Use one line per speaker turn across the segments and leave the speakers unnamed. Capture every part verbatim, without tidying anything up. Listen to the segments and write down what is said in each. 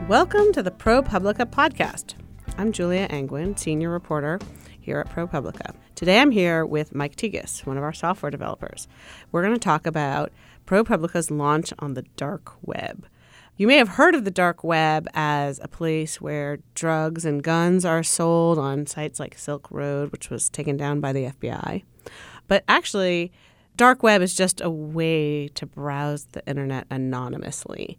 Welcome to the ProPublica podcast. I'm Julia Angwin, senior reporter here at ProPublica. Today I'm here with Mike Tigas, one of our software developers. We're going to talk about ProPublica's launch on the dark web. You may have heard of the dark web as a place where drugs and guns are sold on sites like Silk Road, which was taken down by the F B I. But actually, dark web is just a way to browse the internet anonymously.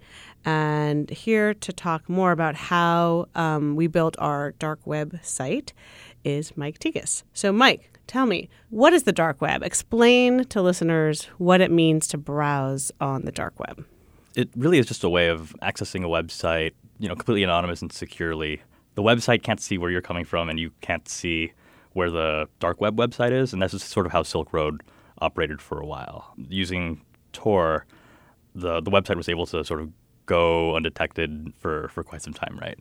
And here to talk more about how um, we built our dark web site is Mike Tigas. So Mike, tell me, what is the dark web? Explain to listeners what it means to browse on the dark web.
It really is just a way of accessing a website, you know, completely anonymous and securely. The website can't see where you're coming from, and you can't see where the dark web website is, and that's just sort of how Silk Road operated for a while. Using Tor, the the website was able to sort of go undetected for, for quite some time, right?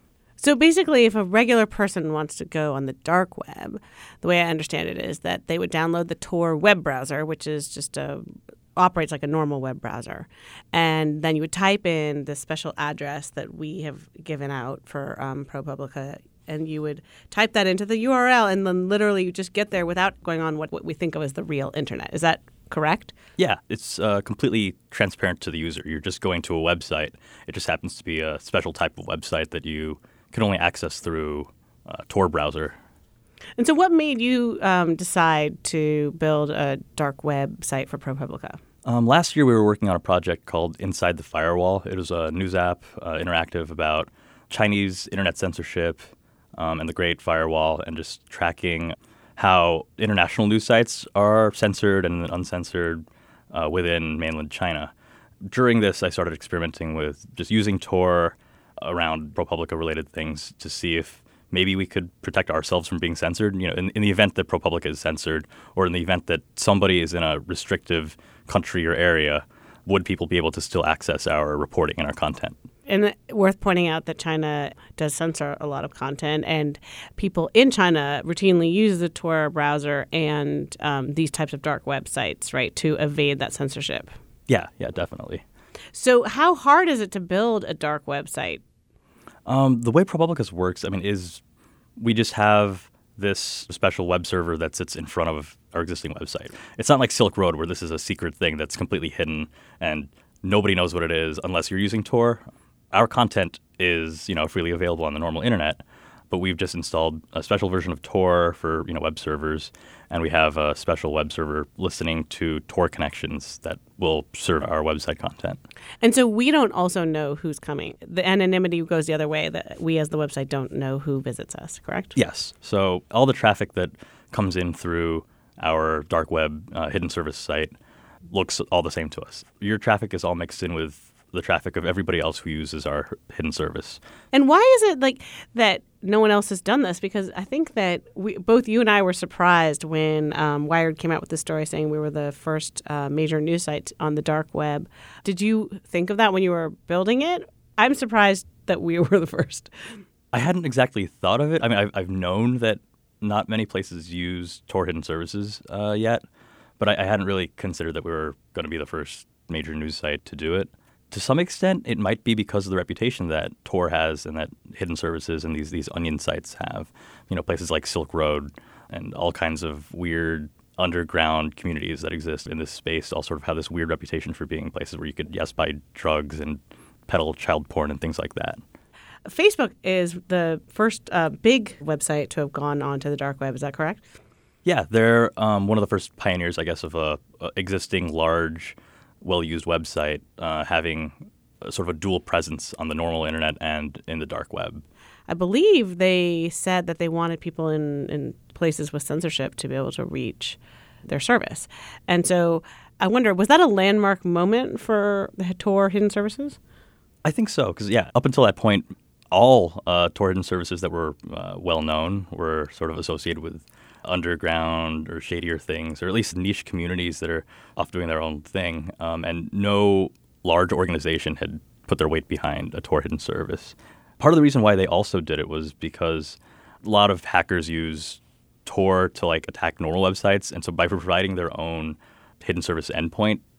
So basically, if a regular person wants to go on the dark web, the way I understand it is that they would download the Tor web browser, which is just a operates like a normal web browser. And then you would type in the special address that we have given out for um, ProPublica, and you would type that into the U R L, and then literally you just get there without going on what, what we think of as the real internet. Is that correct?
Yeah, it's uh, completely transparent to the user. You're just going to a website. It just happens to be a special type of website that you can only access through a Tor browser.
And so what made you um, decide to build a dark web site for ProPublica?
Um, last year, we were working on a project called Inside the Firewall. It was a news app, uh, interactive, about Chinese internet censorship um, and the Great Firewall, and just tracking how international news sites are censored and uncensored uh, within mainland China. During this, I started experimenting with just using Tor around ProPublica-related things to see if maybe we could protect ourselves from being censored. You know, in, in the event that ProPublica is censored, or in the event that somebody is in a restrictive country or area, would people be able to still access our reporting and our content?
And worth pointing out that China does censor a lot of content, and people in China routinely use the Tor browser and um, these types of dark websites, right, to evade that censorship.
Yeah, yeah, definitely.
So how hard is it to build a dark website?
Um, the way ProPublica works, I mean, is we just have this special web server that sits in front of our existing website. It's not like Silk Road, where this is a secret thing that's completely hidden and nobody knows what it is unless you're using Tor. Our content is, you know, freely available on the normal internet, but we've just installed a special version of Tor for, you know, web servers, and we have a special web server listening to Tor connections that will serve our website content.
And so we don't also know who's coming. The anonymity goes the other way, that we as the website don't know who visits us, correct?
Yes. So all the traffic that comes in through our dark web uh, hidden service site looks all the same to us. Your traffic is all mixed in with the traffic of everybody else who uses our hidden service.
And why is it like that no one else has done this? Because I think that we, both you and I were surprised when um, Wired came out with the story saying we were the first uh, major news site on the dark web. Did you think of that when you were building it? I'm surprised that we were the first.
I hadn't exactly thought of it. I mean, I've, I've known that not many places use Tor hidden services uh, yet, but I, I hadn't really considered that we were going to be the first major news site to do it. To some extent, it might be because of the reputation that Tor has and that hidden services and these these onion sites have. You know, places like Silk Road and all kinds of weird underground communities that exist in this space all sort of have this weird reputation for being places where you could, yes, buy drugs and peddle child porn and things like that.
Facebook is the first uh, big website to have gone onto the dark web. Is that correct?
Yeah, they're um, one of the first pioneers, I guess, of a, a existing large, well-used website uh, having a, sort of a dual presence on the normal internet and in the dark web.
I believe they said that they wanted people in, in places with censorship to be able to reach their service. And so I wonder, was that a landmark moment for the Tor hidden services?
I think so, because, yeah, up until that point, all uh, Tor hidden services that were uh, well-known were sort of associated with underground or shadier things, or at least niche communities that are off doing their own thing. Um, and no large organization had put their weight behind a Tor hidden service. Part of the reason why they also did it was because a lot of hackers use Tor to like attack normal websites. And so by providing their own hidden service endpoint,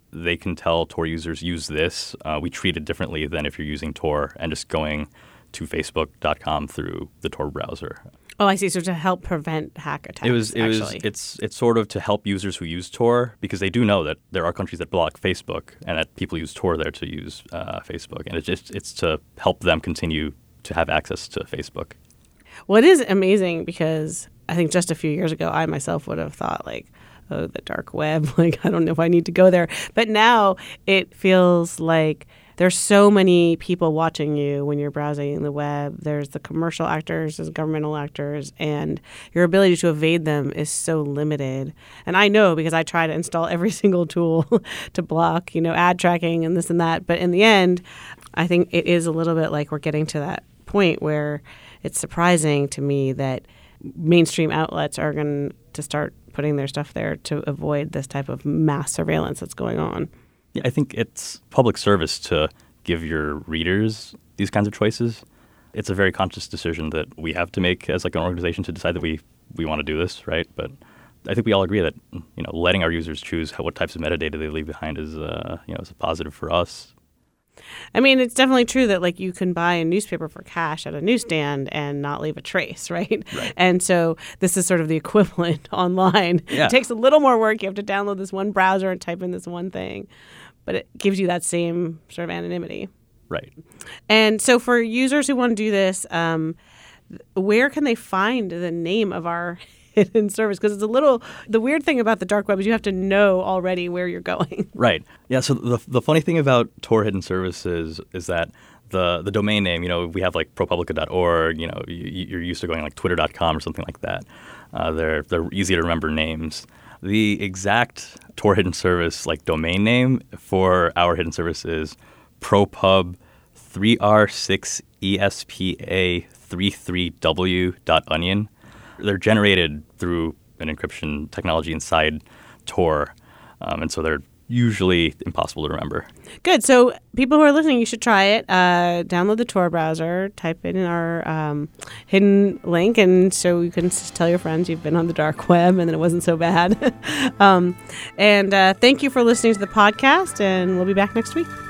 they can tell Tor users use this. Uh, we treat it differently than if you're using Tor and just going to facebook dot com through the Tor browser.
Oh, I see. So to help prevent hack attacks,
It was. It
actually.
was. It's. It's sort of to help users who use Tor, because they do know that there are countries that block Facebook and that people use Tor there to use uh, Facebook, and it's just it's to help them continue to have access to Facebook.
Well, it is amazing because I think just a few years ago, I myself would have thought like, oh, the dark web. Like, I don't know if I need to go there. But now it feels like there's so many people watching you when you're browsing the web. There's the commercial actors, there's governmental actors, and your ability to evade them is so limited. And I know because I try to install every single tool to block, you know, ad tracking and this and that. But in the end, I think it is a little bit like we're getting to that point where it's surprising to me that mainstream outlets are going to start putting their stuff there to avoid this type of mass surveillance that's going on.
Yeah, I think it's public service to give your readers these kinds of choices. It's a very conscious decision that we have to make as like an organization to decide that we, we want to do this, right? But I think we all agree that, you know, letting our users choose how, what types of metadata they leave behind is uh, you know, is a positive for us.
I mean, it's definitely true that like you can buy a newspaper for cash at a newsstand and not leave a trace, right?
Right.
And so this is sort of the equivalent online.
Yeah.
It takes a little more work. You have to download this one browser and type in this one thing, but it gives you that same sort of anonymity.
Right.
And so for users who want to do this, um, where can they find the name of our hidden service? Because it's a little, the weird thing about the dark web is you have to know already where you're going.
Right. Yeah. So the the funny thing about Tor hidden services is that the the domain name, you know, we have like propublica dot org, you know, you, you're used to going like twitter dot com or something like that. Uh, they're they're easy to remember names. The exact Tor hidden service like domain name for our hidden service is propub three r six E S P A thirty-three W dot onion. They're generated through an encryption technology inside Tor, um, and so they're usually impossible to remember.
Good. So people who are listening, you should try it. Uh, download the Tor browser, type in our um, hidden link, and so you can s- tell your friends you've been on the dark web and that it wasn't so bad. um, and uh, thank you for listening to the podcast, and we'll be back next week.